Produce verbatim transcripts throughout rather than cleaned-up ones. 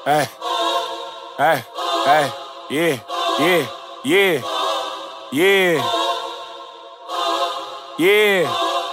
Hey, hey, hey, yeah, yeah, yeah, yeah, yeah.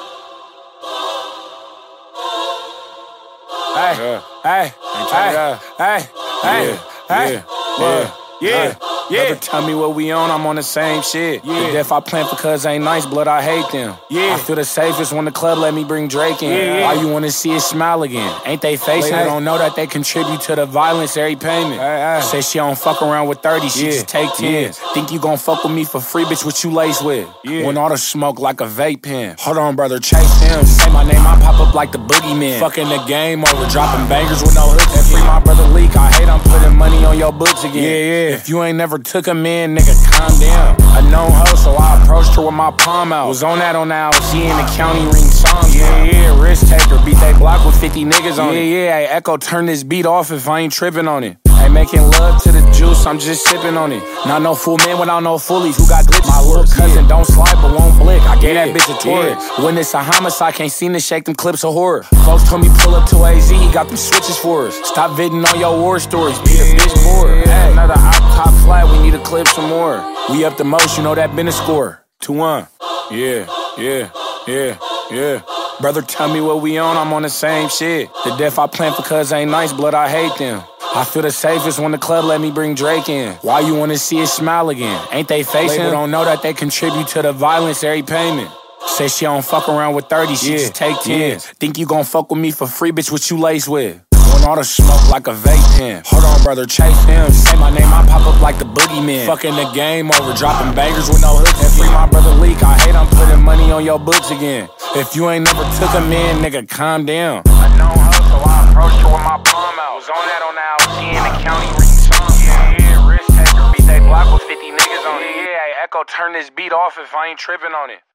Hey, yeah. hey, hey, hey, hey, hey, yeah, yeah, yeah. Never tell me what we on, I'm on the same shit. Yeah. The death I plan for cuz ain't nice, blood I hate them. Yeah. I feel the safest when the club let me bring Drake in. Yeah. Why you wanna see it smile again? Ain't they facing? They don't know that they contribute to the violence every payment. Hey, hey. Say she don't fuck around with thirty, she yeah. just take tens. Yeah. Think you gon' fuck with me for free, bitch, what you lace with? Yeah. When all the smoke like a vape pen. Hold on, brother, chase him. Say my name, I pop up like the boogeyman. Fucking the game over, dropping bangers with no hooks. And free my brother Leak, I hate I'm putting money on your books again. Yeah, yeah. If you ain't never took him in, nigga, calm down. A known hoe, so I approached her with my palm out. Was on that on the house, she in the county ring songs. Yeah, yeah, risk taker, beat they block with fifty niggas on yeah, it. Yeah, yeah, hey, Echo, turn this beat off if I ain't tripping on it. Ain't making love to the juice, I'm just sipping on it. Not no fool man without no foolies who got glitches. My little cousin yeah. don't slide but won't blick. I gave yeah. that bitch a tour. Yeah. When it's a homicide, can't seem to shake them clips of horror. Folks told me pull up to A Z, he got them switches for us. Stop viding on your war stories, be the bitch bored. Hey, another op top flat, we need to clip some more. We up the most, you know that been a score. two one. Yeah, yeah, yeah, yeah. Brother, tell me what we on, I'm on the same shit. The death I plan for cuz ain't nice, blood I hate them. I feel the safest when the club let me bring Drake in. Why you wanna see it smile again? Ain't they facing? Label don't know that they contribute to the violence every payment. Say she don't fuck around with thirty, she yeah. just take tens. Yeah. Think you gon' fuck with me for free, bitch, what you lace with? When all the smoke like a vape pen. Hold on, brother, chase him. Say my name, I pop up like the boogeyman. Fucking the game over, dropping bangers with no hooks. And free my brother Leak, I hate I'm putting money on your books again. If you ain't never took him in, nigga, calm down. I know her, so I approached her with my palm out. Was on that on the house, she in the county ring songs. Yeah, yeah, risk taker, beat they block with fifty niggas on it. Yeah, yeah, hey, Echo, turn this beat off if I ain't tripping on it.